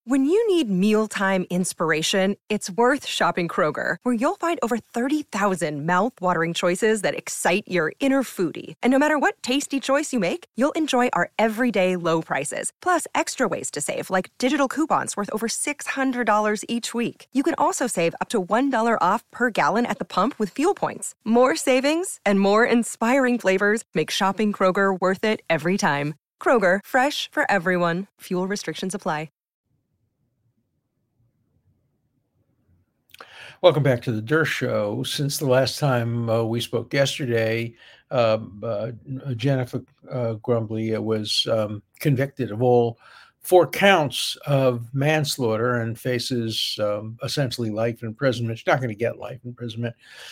When you need mealtime inspiration, it's worth shopping Kroger, where you'll find over 30,000 mouth-watering choices that excite your inner foodie. And no matter what tasty choice you make, you'll enjoy our everyday low prices, plus extra ways to save, like digital coupons worth over $600 each week. You can also save up to $1 off per gallon at the pump with fuel points. More savings and more inspiring flavors make shopping Kroger worth it every time. Kroger, fresh for everyone. Fuel restrictions apply. Welcome back to the Durst Show. Since the last time we spoke yesterday, Jennifer Grumbly was convicted of all 4 counts of manslaughter and faces essentially life imprisonment. She's not going to get life imprisonment.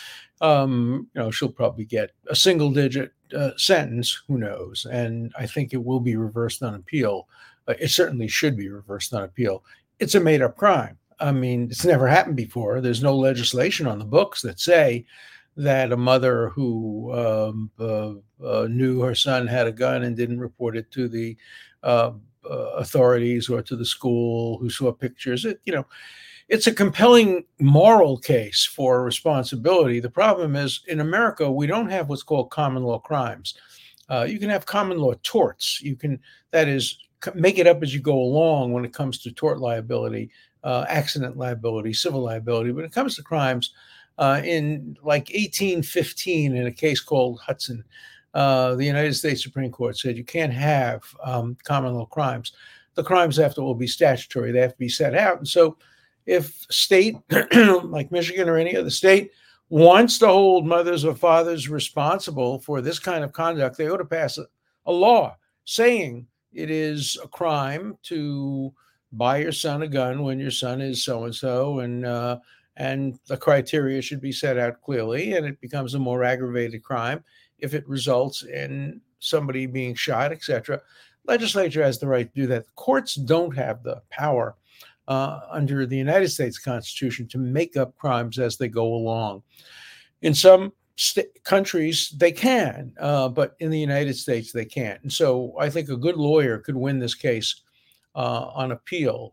She'll probably get a single-digit sentence. Who knows? And I think it will be reversed on appeal. It certainly should be reversed on appeal. It's a made-up crime. I mean, it's never happened before. There's no legislation on the books that say that a mother who knew her son had a gun and didn't report it to the authorities or to the school, who saw pictures. It's a compelling moral case for responsibility. The problem is, in America, we don't have what's called common law crimes. You can have common law torts. That is, make it up as you go along when it comes to tort liability. Accident liability, civil liability. When it comes to crimes, in like 1815, in a case called Hudson, the United States Supreme Court said you can't have common law crimes. The crimes have to all be statutory. They have to be set out. And so if state, like Michigan or any other state, wants to hold mothers or fathers responsible for this kind of conduct, they ought to pass a law saying it is a crime to buy your son a gun when your son is so-and-so, and the criteria should be set out clearly, and it becomes a more aggravated crime if it results in somebody being shot, etc. Legislature has the right to do that. The courts don't have the power under the United States Constitution to make up crimes as they go along. In some countries, they can, but in the United States, they can't. And so I think a good lawyer could win this case on appeal.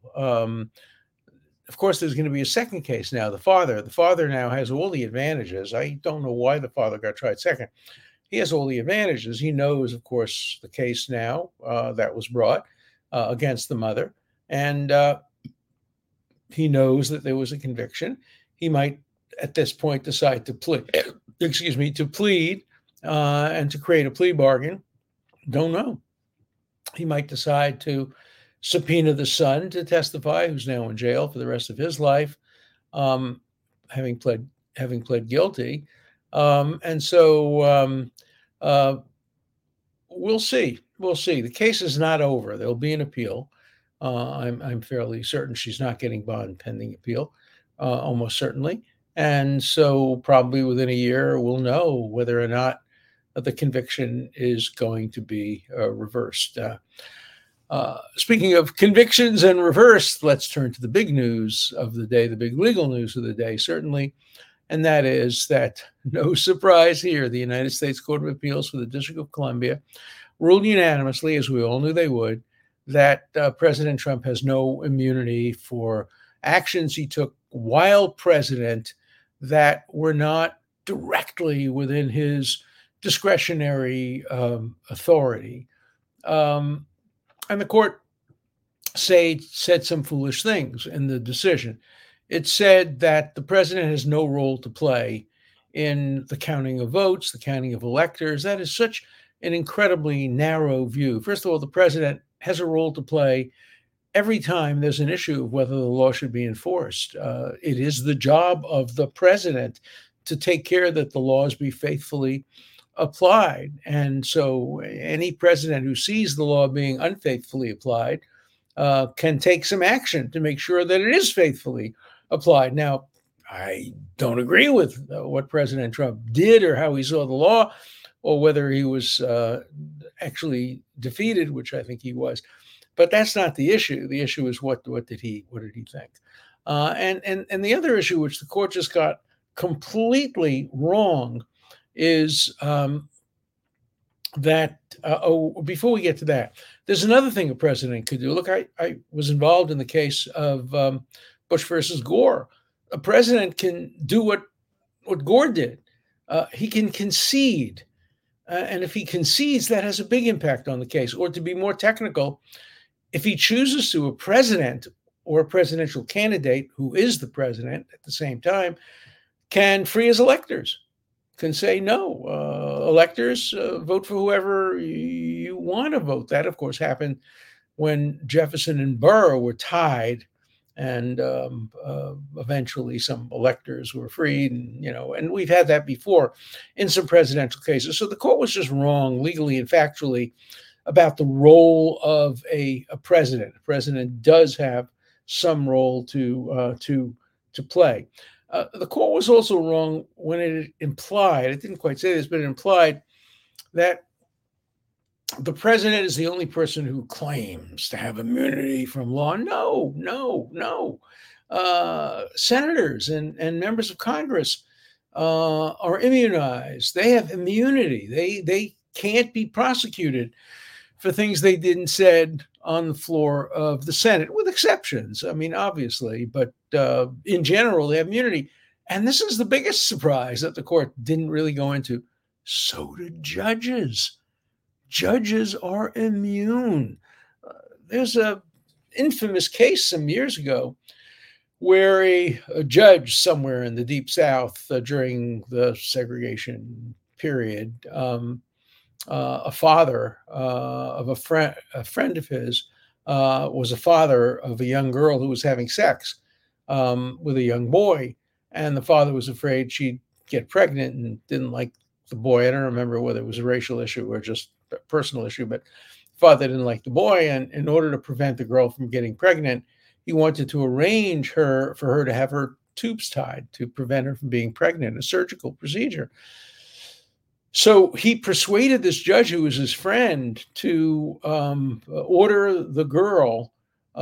Of course, there's going to be a second case now. The father now has all the advantages. I don't know why the father got tried second. He has all the advantages. He knows, of course, the case now that was brought against the mother, and he knows that there was a conviction. He might, at this point, decide to plead and to create a plea bargain. Don't know. He might decide to subpoena the son to testify, who's now in jail for the rest of his life, having pled guilty. And so we'll see. We'll see. The case is not over. There'll be an appeal. I'm fairly certain she's not getting bond pending appeal, almost certainly. And so probably within a year, we'll know whether or not the conviction is going to be reversed. Speaking of convictions and reversed, let's turn to the big news of the day, the big legal news of the day, certainly. And that is that, no surprise here, the United States Court of Appeals for the District of Columbia ruled unanimously, as we all knew they would, that President Trump has no immunity for actions he took while president that were not directly within his discretionary authority. And the court said some foolish things in the decision. It said that the president has no role to play in the counting of votes, the counting of electors. That is such an incredibly narrow view. First of all, the president has a role to play every time there's an issue of whether the law should be enforced. It is the job of the president to take care that the laws be faithfully applied. And so any president who sees the law being unfaithfully applied can take some action to make sure that it is faithfully applied. Now, I don't agree with what President Trump did or how he saw the law, or whether he was actually defeated, which I think he was. But that's not the issue. The issue is what did he think? And the other issue, which the court just got completely wrong, is that, before we get to that, there's another thing a president could do. Look, I was involved in the case of Bush versus Gore. A president can do what Gore did. He can concede. And if he concedes, that has a big impact on the case. Or to be more technical, if he chooses to, a president or a presidential candidate who is the president at the same time can free his electors, can say, no, electors, vote for whoever you want to vote. That, of course, happened when Jefferson and Burr were tied, and eventually some electors were freed, and we've had that before in some presidential cases. So the court was just wrong legally and factually about the role of a president. A president does have some role to play. The court was also wrong when it implied, it didn't quite say this, but it implied that the president is the only person who claims to have immunity from law. No, no, no. Senators and members of Congress are immunized. They have immunity. They can't be prosecuted for things they didn't said on the floor of the Senate, with exceptions. I mean, obviously, but in general, they have immunity. And this is the biggest surprise that the court didn't really go into. So do judges. Judges are immune. There's a infamous case some years ago where a judge somewhere in the Deep South during the segregation period, a father of a friend of his was a father of a young girl who was having sex with a young boy, and the father was afraid she'd get pregnant and didn't like the boy. I don't remember whether it was a racial issue or just a personal issue, but the father didn't like the boy, and in order to prevent the girl from getting pregnant, he wanted to arrange for her to have her tubes tied to prevent her from being pregnant, a surgical procedure. So he persuaded this judge, who was his friend, to order the girl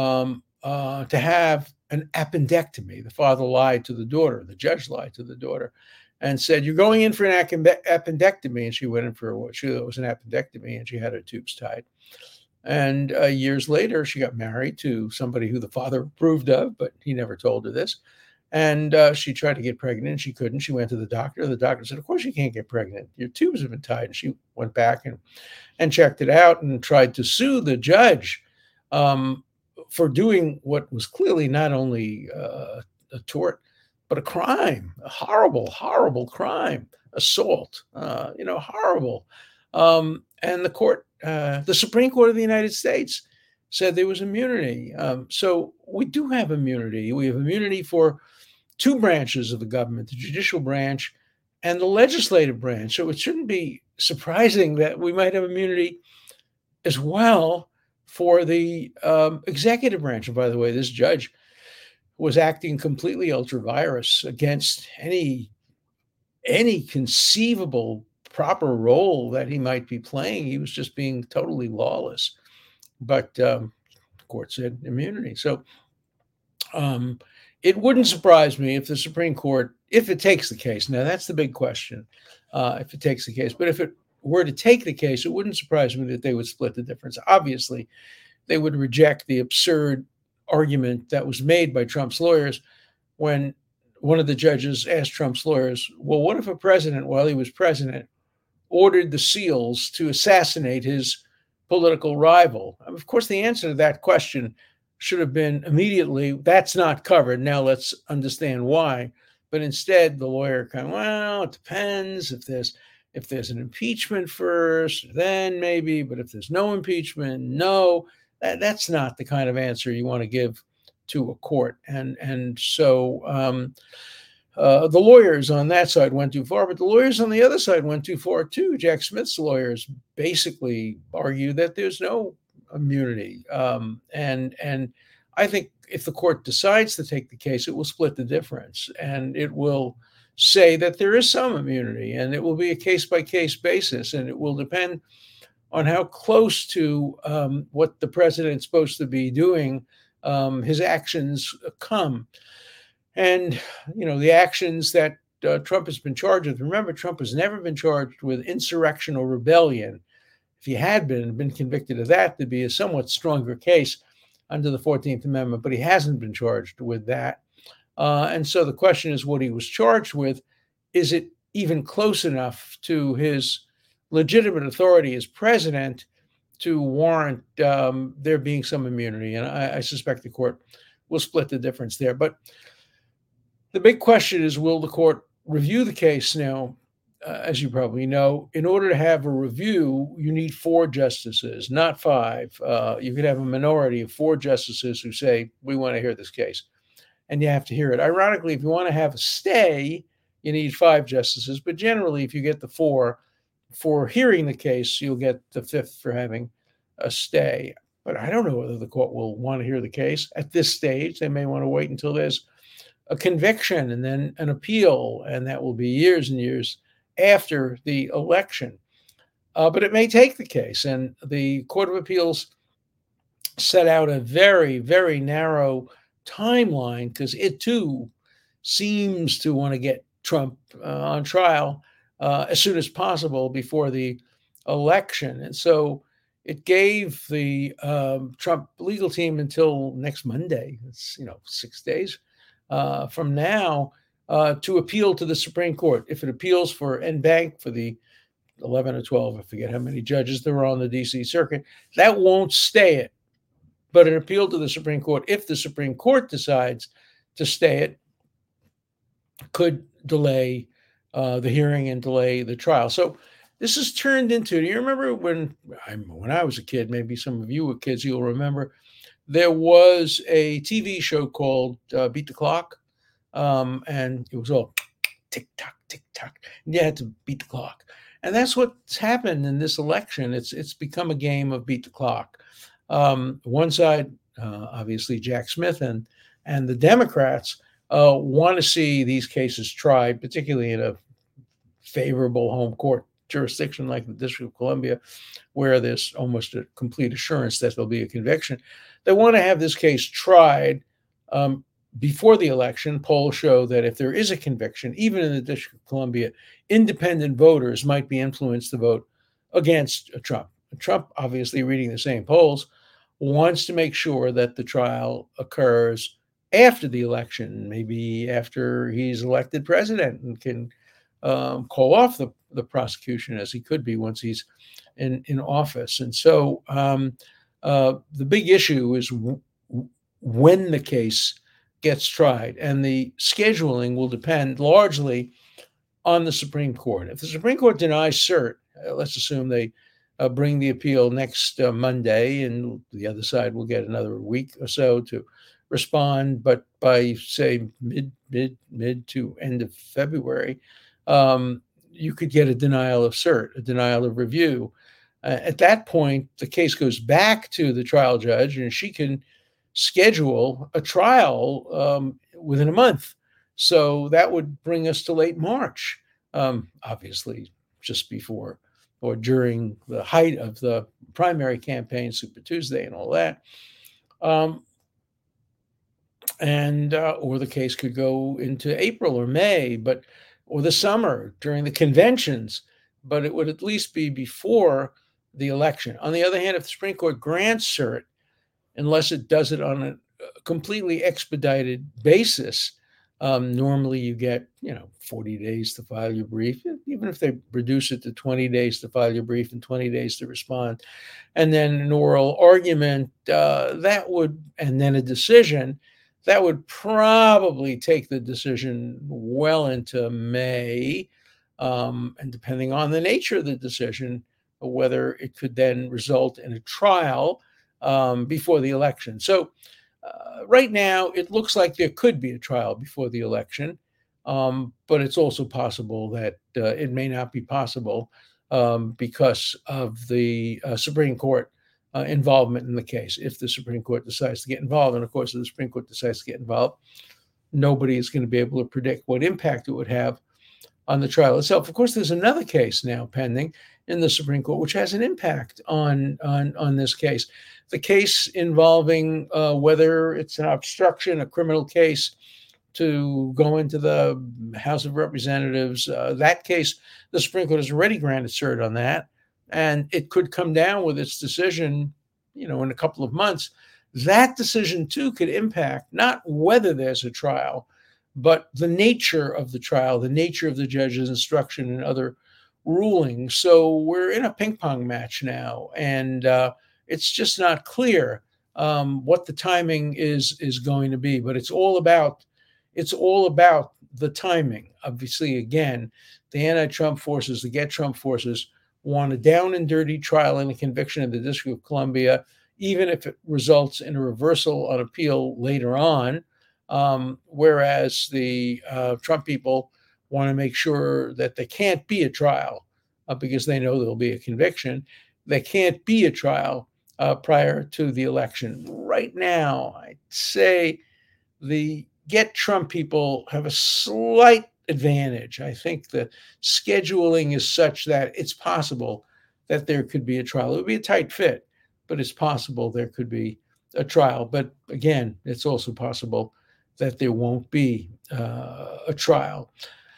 to have an appendectomy. The father lied to the daughter. The judge lied to the daughter and said, "You're going in for an appendectomy." And she went in for what she thought was an appendectomy, and she had her tubes tied. And years later, she got married to somebody who the father approved of, but he never told her this. And she tried to get pregnant. She couldn't. She went to the doctor. The doctor said, "Of course you can't get pregnant. Your tubes have been tied." And she went back and checked it out and tried to sue the judge for doing what was clearly not only a tort, but a crime, a horrible, horrible crime, assault, horrible. And the Supreme Court of the United States said there was immunity. So we do have immunity. We have immunity for two branches of the government, the judicial branch and the legislative branch. So it shouldn't be surprising that we might have immunity as well for the executive branch. And by the way, this judge was acting completely ultra vires against any conceivable proper role that he might be playing. He was just being totally lawless. But the court said immunity. So it wouldn't surprise me if the Supreme Court, if it takes the case, now that's the big question, if it takes the case, but if it were to take the case, it wouldn't surprise me that they would split the difference. Obviously, they would reject the absurd argument that was made by Trump's lawyers when one of the judges asked Trump's lawyers, well, what if a president, while he was president, ordered the SEALs to assassinate his political rival? Of course, the answer to that question should have been immediately, that's not covered. Now let's understand why. But instead, the lawyer well, it depends. If there's an impeachment first, then maybe. But if there's no impeachment, no. That's not the kind of answer you want to give to a court. And so the lawyers on that side went too far, but the lawyers on the other side went too far too. Jack Smith's lawyers basically argue that there's no immunity. And I think if the court decides to take the case, it will split the difference, and it will say that there is some immunity, and it will be a case-by-case basis, and it will depend on how close to what the president's supposed to be doing his actions come. And, the actions that Trump has been charged with. Remember, Trump has never been charged with insurrection or rebellion. if he had been convicted of that, there'd be a somewhat stronger case under the 14th Amendment, but he hasn't been charged with that. And so the question is what he was charged with. Is it even close enough to his legitimate authority as president to warrant there being some immunity? And I suspect the court will split the difference there. But the big question is, will the court review the case now? As you probably know, in order to have a review, you need 4 justices, not 5. You could have a minority of 4 justices who say, we want to hear this case, and you have to hear it. Ironically, if you want to have a stay, you need 5 justices, but generally, if you get the 4 for hearing the case, you'll get the 5th for having a stay. But I don't know whether the court will want to hear the case at this stage. They may want to wait until there's a conviction and then an appeal, and that will be years and years after the election. But it may take the case. And the Court of Appeals set out a very, very narrow timeline because it too seems to want to get Trump on trial as soon as possible before the election. And so it gave the Trump legal team until next Monday. It's 6 days from now to appeal to the Supreme Court. If it appeals for en banc for the 11 or 12, I forget how many judges there are on the D.C. Circuit, that won't stay it. But an appeal to the Supreme Court, if the Supreme Court decides to stay it, could delay the hearing and delay the trial. So this has turned into, do you remember when I was a kid, maybe some of you were kids, you'll remember, there was a TV show called Beat the Clock. And it was all tick tock, tick tock. And you had to beat the clock. And that's what's happened in this election. It's become a game of beat the clock. One side, obviously Jack Smith and the Democrats want to see these cases tried, particularly in a favorable home court jurisdiction like the District of Columbia, where there's almost a complete assurance that there'll be a conviction. They want to have this case tried before the election. Polls show that if there is a conviction, even in the District of Columbia, independent voters might be influenced to vote against Trump. Trump, obviously reading the same polls, wants to make sure that the trial occurs after the election, maybe after he's elected president, and can call off the prosecution as he could be once he's in office. And so the big issue is when the case gets tried, and the scheduling will depend largely on the Supreme Court. If the Supreme Court denies cert, let's assume they bring the appeal next Monday, and the other side will get another week or so to respond. But by, say, mid to end of February, you could get a denial of cert, a denial of review. At that point, the case goes back to the trial judge, and she can schedule a trial within a month. So that would bring us to late March, obviously just before or during the height of the primary campaign, Super Tuesday and all that. Or the case could go into April or May, or the summer during the conventions, but it would at least be before the election. On the other hand, if the Supreme Court grants cert, unless it does it on a completely expedited basis, normally you get 40 days to file your brief, even if they reduce it to 20 days to file your brief and 20 days to respond, and then an oral argument, and then a decision. That would probably take the decision well into May, and depending on the nature of the decision, whether it could then result in a trial before the election. So right now, it looks like there could be a trial before the election, but it's also possible that it may not be possible because of the Supreme Court involvement in the case. If the Supreme Court decides to get involved, and of course, if the Supreme Court decides to get involved, nobody is going to be able to predict what impact it would have on the trial itself. Of course, there's another case now pending in the Supreme Court, which has an impact on this case. The case involving whether it's an obstruction, a criminal case, to go into the House of Representatives. That case, the Supreme Court has already granted cert on that. and it could come down with its decision, in a couple of months. That decision too could impact not whether there's a trial, but the nature of the trial, the nature of the judge's instruction and other rulings. So we're in a ping pong match now, and it's just not clear what the timing is going to be. But it's all about the timing. Obviously, again, the anti-Trump forces, the Get Trump forces, want a down and dirty trial and a conviction in the District of Columbia, even if it results in a reversal on appeal later on. Whereas the Trump people want to make sure that there can't be a trial because they know there'll be a conviction. There can't be a trial prior to the election. Right now, I'd say the Get Trump people have a slight advantage. I think the scheduling is such that it's possible that there could be a trial. It would be a tight fit, but it's possible there could be a trial. But again, it's also possible that there won't be a trial.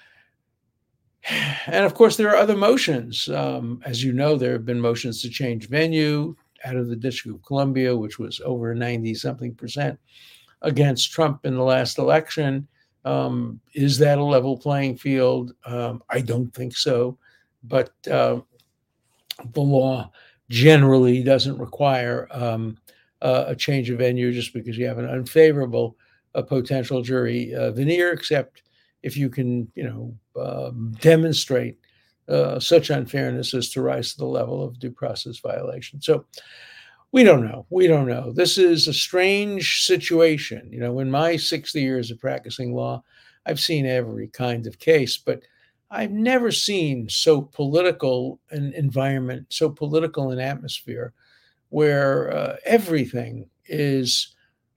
And of course, there are other motions. As you know, there have been motions to change venue out of the District of Columbia, which was over 90-something% against Trump in the last election. Is that a level playing field? I don't think so. But the law generally doesn't require a change of venue just because you have an unfavorable potential jury veneer, except if you can, demonstrate such unfairness as to rise to the level of due process violation. So we don't know. We don't know. This is a strange situation. In my 60 years of practicing law, I've seen every kind of case, but I've never seen so political an environment, so political an atmosphere, where everything is,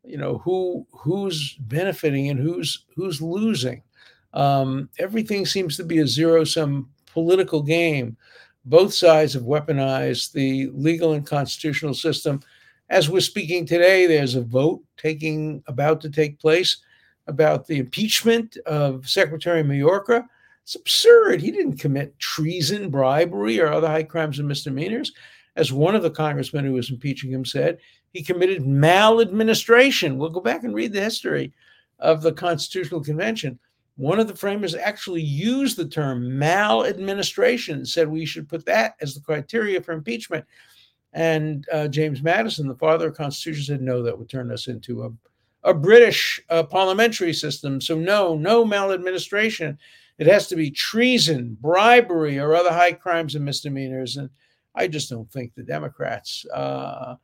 who's benefiting and who's losing. Everything seems to be a zero-sum political game. Both sides have weaponized the legal and constitutional system. As we're speaking today, there's a vote about to take place about the impeachment of Secretary Mayorkas. It's absurd. He didn't commit treason, bribery, or other high crimes and misdemeanors. As one of the congressmen who was impeaching him said, he committed maladministration. We'll go back and read the history of the Constitutional Convention. One of the framers actually used the term maladministration and said we should put that as the criteria for impeachment. And James Madison, the father of the Constitution, said, no, that would turn us into a British parliamentary system. So no maladministration. It has to be treason, bribery, or other high crimes and misdemeanors. And I just don't think the Democrats, I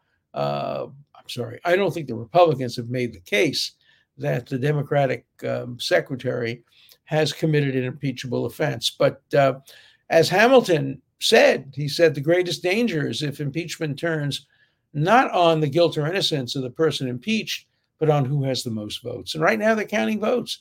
don't think the Republicans have made the case that the Democratic secretary has committed an impeachable offense. But as Hamilton said, he said the greatest danger is if impeachment turns not on the guilt or innocence of the person impeached, but on who has the most votes. And right now they're counting votes.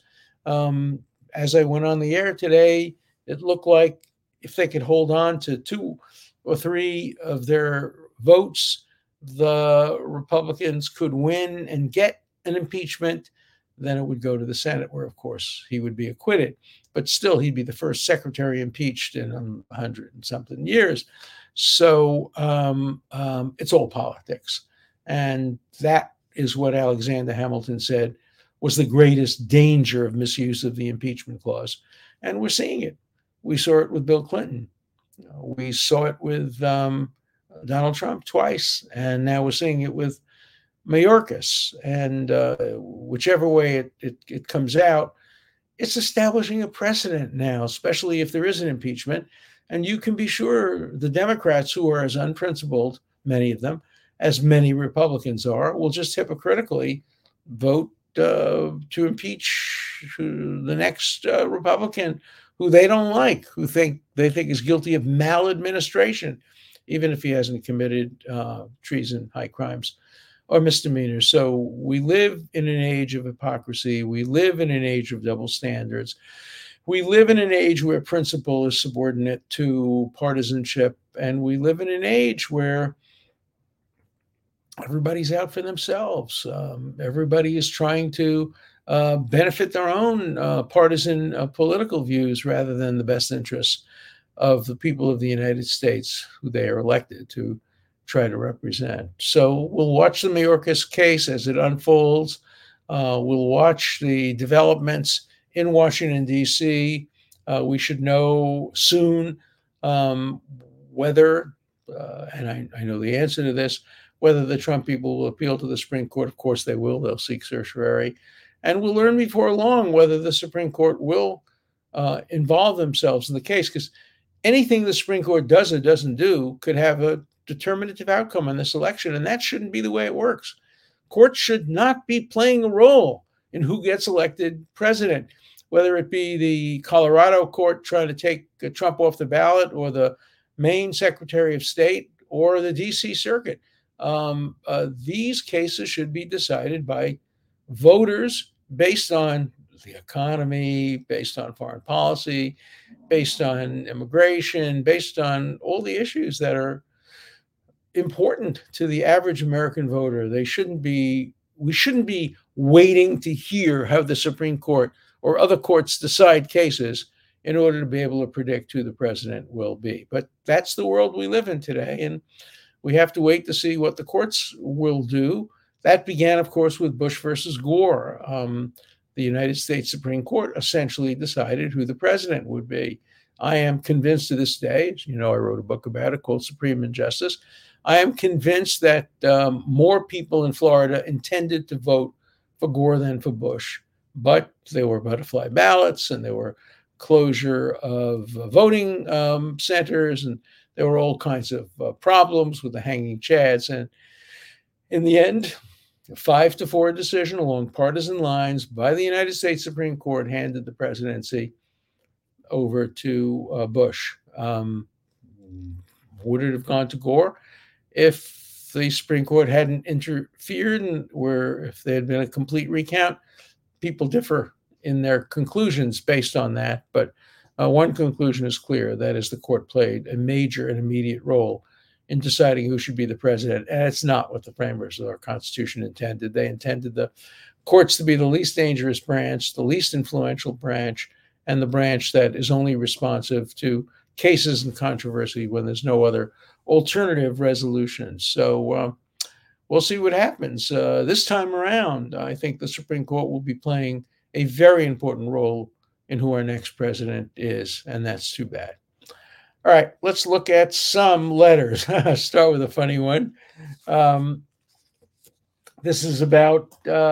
As I went on the air today, it looked like if they could hold on to 2 or 3 of their votes, the Republicans could win and get an impeachment. Then it would go to the Senate, where, of course, he would be acquitted. But still, he'd be the first secretary impeached in 100 and something years. So it's all politics. And that is what Alexander Hamilton said was the greatest danger of misuse of the impeachment clause. And we're seeing it. We saw it with Bill Clinton. We saw it with Donald Trump twice. And now we're seeing it with Mayorkas. And whichever way it comes out, it's establishing a precedent now, especially if there is an impeachment. And you can be sure the Democrats, who are as unprincipled, many of them, as many Republicans are, will just hypocritically vote to impeach the next Republican who they don't like, who they think is guilty of maladministration, even if he hasn't committed treason, high crimes, or misdemeanors. So we live in an age of hypocrisy. We live in an age of double standards. We live in an age where principle is subordinate to partisanship. And we live in an age where everybody's out for themselves. Everybody is trying to benefit their own partisan political views rather than the best interests of the people of the United States who they are elected to try to represent. So we'll watch the Mayorkas case as it unfolds. We'll watch the developments in Washington, D.C. We should know soon whether, and I know the answer to this, whether the Trump people will appeal to the Supreme Court. Of course they will. They'll seek certiorari. And we'll learn before long whether the Supreme Court will involve themselves in the case, because anything the Supreme Court does or doesn't do could have a determinative outcome in this election, and that shouldn't be the way it works. Courts should not be playing a role in who gets elected president, whether it be the Colorado court trying to take Trump off the ballot, or the Maine Secretary of State, or the D.C. Circuit. These cases should be decided by voters based on the economy, based on foreign policy, based on immigration, based on all the issues that are important to the average American voter. We shouldn't be waiting to hear how the Supreme Court or other courts decide cases in order to be able to predict who the president will be. But that's the world we live in today, and we have to wait to see what the courts will do. That began, of course, with Bush versus Gore. The United States Supreme Court essentially decided who the president would be. I am convinced to this day, as you know, I wrote a book about it called Supreme Injustice. I am convinced that more people in Florida intended to vote for Gore than for Bush, but there were butterfly ballots, and there were closure of voting centers, and there were all kinds of problems with the hanging chads. And in the end, a 5-4 decision along partisan lines by the United States Supreme Court handed the presidency over to Bush. Would it have gone to Gore if the Supreme Court hadn't interfered, and if there had been a complete recount? People differ in their conclusions based on that, but one conclusion is clear. That is, the court played a major and immediate role in deciding who should be the president. And it's not what the framers of our Constitution intended. They intended the courts to be the least dangerous branch, the least influential branch, and the branch that is only responsive to cases and controversy when there's no other alternative resolution. So we'll see what happens. This time around, I think the Supreme Court will be playing a very important role in who our next president is, and that's too bad. All right, let's look at some letters. Start with a funny one. This is about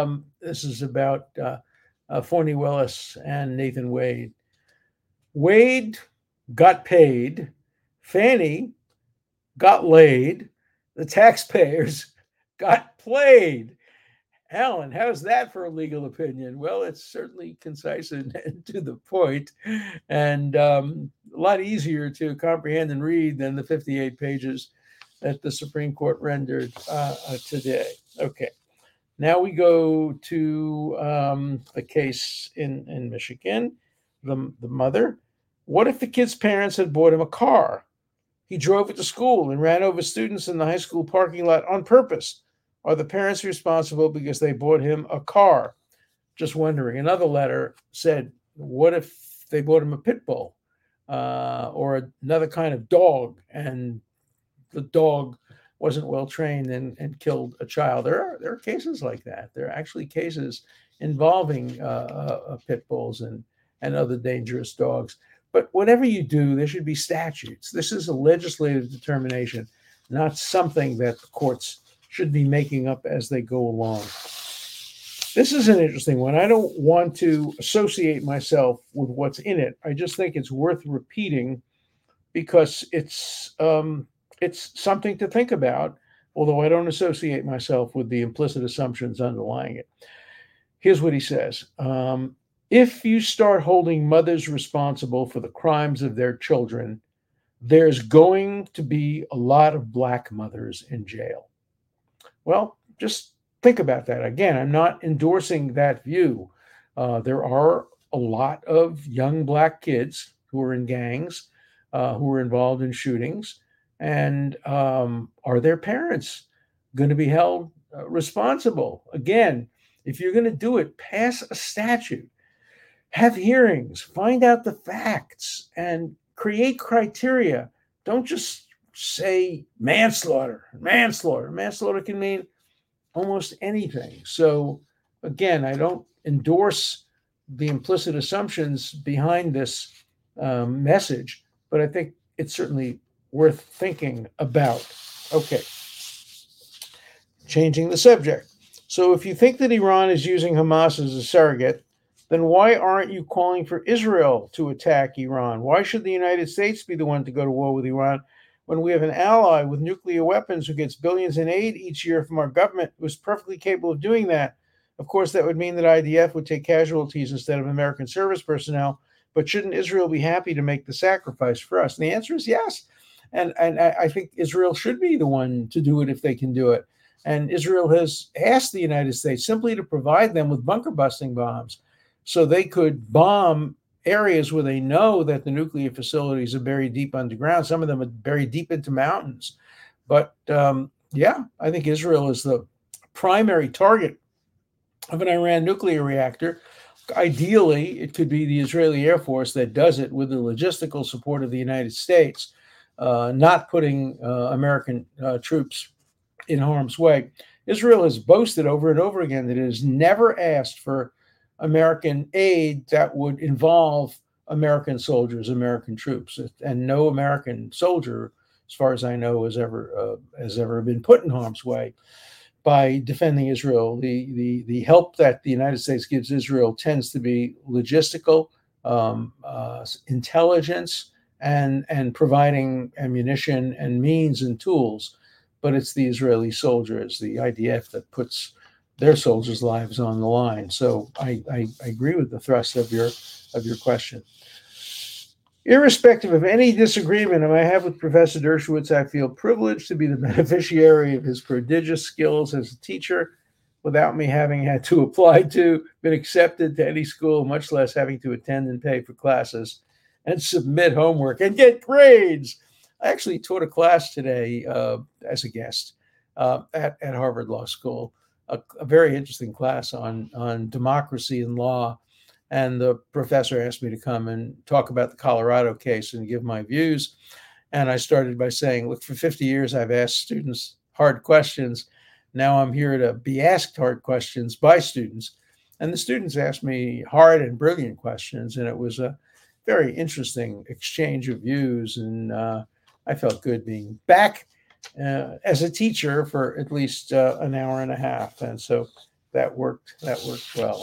Fani Willis and Nathan Wade. Wade got paid. Fani got laid. The taxpayers got played. Alan, how's that for a legal opinion? Well, it's certainly concise and to the point, and a lot easier to comprehend and read than the 58 pages that the Supreme Court rendered today. Okay, now we go to a case in Michigan. The mother. What if the kid's parents had bought him a car? He drove it to school and ran over students in the high school parking lot on purpose. Are the parents responsible because they bought him a car? Just wondering. Another letter said, what if they bought him a pit bull or another kind of dog, and the dog wasn't well trained and killed a child? There are cases like that. There are actually cases involving pit bulls and other dangerous dogs. But whatever you do, there should be statutes. This is a legislative determination, not something that the courts should be making up as they go along. This is an interesting one. I don't want to associate myself with what's in it. I just think it's worth repeating because it's something to think about, although I don't associate myself with the implicit assumptions underlying it. Here's what he says. If you start holding mothers responsible for the crimes of their children, there's going to be a lot of Black mothers in jail. Well, just think about that. Again, I'm not endorsing that view. There are a lot of young Black kids who are in gangs, who are involved in shootings. And are their parents going to be held responsible? Again, if you're going to do it, pass a statute, have hearings, find out the facts, and create criteria. Don't just say manslaughter. Manslaughter can mean almost anything. So again, I don't endorse the implicit assumptions behind this message, but I think it's certainly worth thinking about. Okay, changing the subject. So if you think that Iran is using Hamas as a surrogate, then why aren't you calling for Israel to attack Iran? Why should the United States be the one to go to war with Iran when we have an ally with nuclear weapons who gets billions in aid each year from our government who is perfectly capable of doing that? Of course, that would mean that IDF would take casualties instead of American service personnel, but shouldn't Israel be happy to make the sacrifice for us? And the answer is yes. And I think Israel should be the one to do it if they can do it. And Israel has asked the United States simply to provide them with bunker busting bombs so they could bomb areas where they know that the nuclear facilities are buried deep underground. Some of them are buried deep into mountains. But yeah, I think Israel is the primary target of an Iran nuclear reactor. Ideally, it could be the Israeli Air Force that does it with the logistical support of the United States, not putting American troops in harm's way. Israel has boasted over and over again that it has never asked for American aid that would involve American soldiers, American troops, and no American soldier, as far as I know, has ever been put in harm's way by defending Israel. The help that the United States gives Israel tends to be logistical, intelligence, and providing ammunition and means and tools. But it's the Israeli soldiers, the IDF, that puts their soldiers' lives on the line. So I agree with the thrust of your question. Irrespective of any disagreement I have with Professor Dershowitz, I feel privileged to be the beneficiary of his prodigious skills as a teacher without me having had to apply to, been accepted to any school, much less having to attend and pay for classes and submit homework and get grades. I actually taught a class today as a guest at Harvard Law School, a very interesting class on democracy and law. And the professor asked me to come and talk about the Colorado case and give my views. And I started by saying, look, for 50 years, I've asked students hard questions. Now I'm here to be asked hard questions by students. And the students asked me hard and brilliant questions. And it was a very interesting exchange of views. And I felt good being back as a teacher for at least an hour and a half. And so that worked well.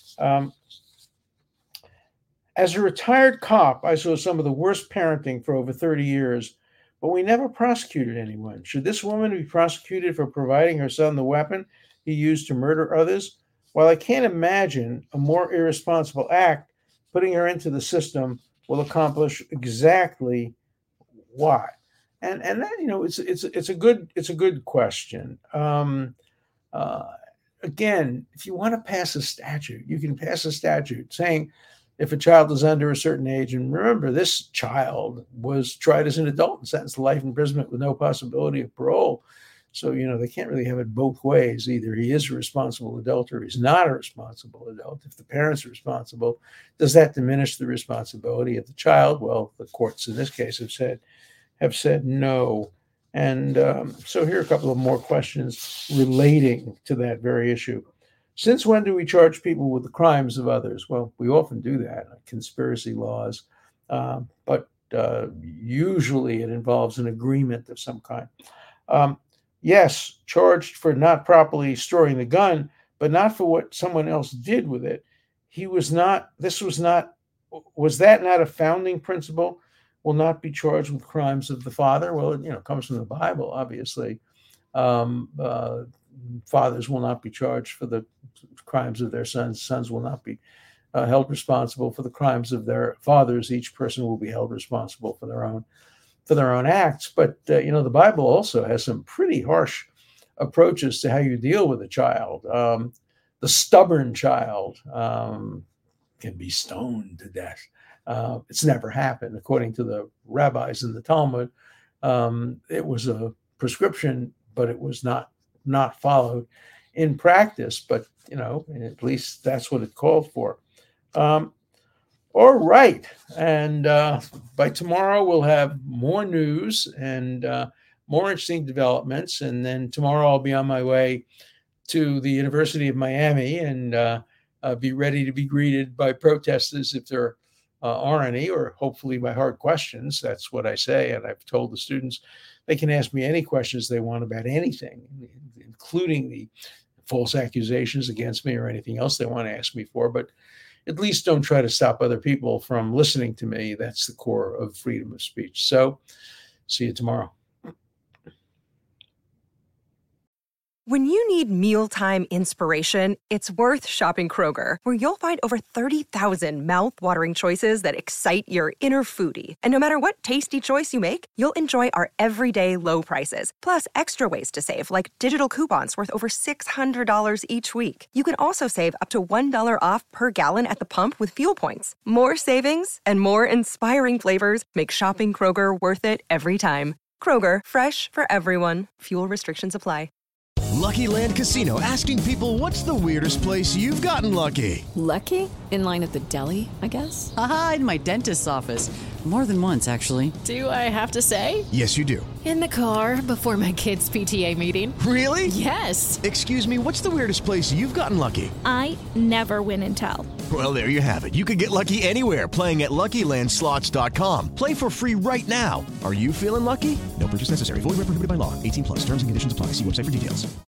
As a retired cop, I saw some of the worst parenting for over 30 years, but we never prosecuted anyone. Should this woman be prosecuted for providing her son the weapon he used to murder others? While I can't imagine a more irresponsible act, putting her into the system will accomplish exactly why. And that, it's a good question. Again, if you want to pass a statute, you can pass a statute saying if a child is under a certain age, and remember, this child was tried as an adult and sentenced to life imprisonment with no possibility of parole. So, they can't really have it both ways. Either he is a responsible adult or he's not a responsible adult. If the parents are responsible, does that diminish the responsibility of the child? Well, the courts in this case have said no. And so here are a couple of more questions relating to that very issue. Since when do we charge people with the crimes of others? Well, we often do that, conspiracy laws, but usually it involves an agreement of some kind. Yes, charged for not properly storing the gun, but not for what someone else did with it. Was that not a founding principle? Will not be charged with crimes of the father. Well, it comes from the Bible, obviously. Fathers will not be charged for the crimes of their sons. Sons will not be held responsible for the crimes of their fathers. Each person will be held responsible for their own acts. But the Bible also has some pretty harsh approaches to how you deal with a child. The stubborn child can be stoned to death. It's never happened, according to the rabbis in the Talmud. It was a prescription, but it was not followed in practice. But at least that's what it called for. All right. And by tomorrow, we'll have more news and more interesting developments. And then tomorrow, I'll be on my way to the University of Miami and be ready to be greeted by protesters if there are any, or hopefully by hard questions. That's what I say. And I've told the students they can ask me any questions they want about anything, including the false accusations against me or anything else they want to ask me for. But at least don't try to stop other people from listening to me. That's the core of freedom of speech. So see you tomorrow. When you need mealtime inspiration, it's worth shopping Kroger, where you'll find over 30,000 mouth-watering choices that excite your inner foodie. And no matter what tasty choice you make, you'll enjoy our everyday low prices, plus extra ways to save, like digital coupons worth over $600 each week. You can also save up to $1 off per gallon at the pump with fuel points. More savings and more inspiring flavors make shopping Kroger worth it every time. Kroger, fresh for everyone. Fuel restrictions apply. Lucky Land Casino, asking people, what's the weirdest place you've gotten lucky? Lucky? In line at the deli, I guess? Aha, in my dentist's office. More than once, actually. Do I have to say? Yes, you do. In the car before my kids' PTA meeting. Really? Yes. Excuse me, what's the weirdest place you've gotten lucky? I never win and tell. Well, there you have it. You can get lucky anywhere, playing at LuckyLandSlots.com. Play for free right now. Are you feeling lucky? No purchase necessary. Void where prohibited by law. 18+. Terms and conditions apply. See website for details.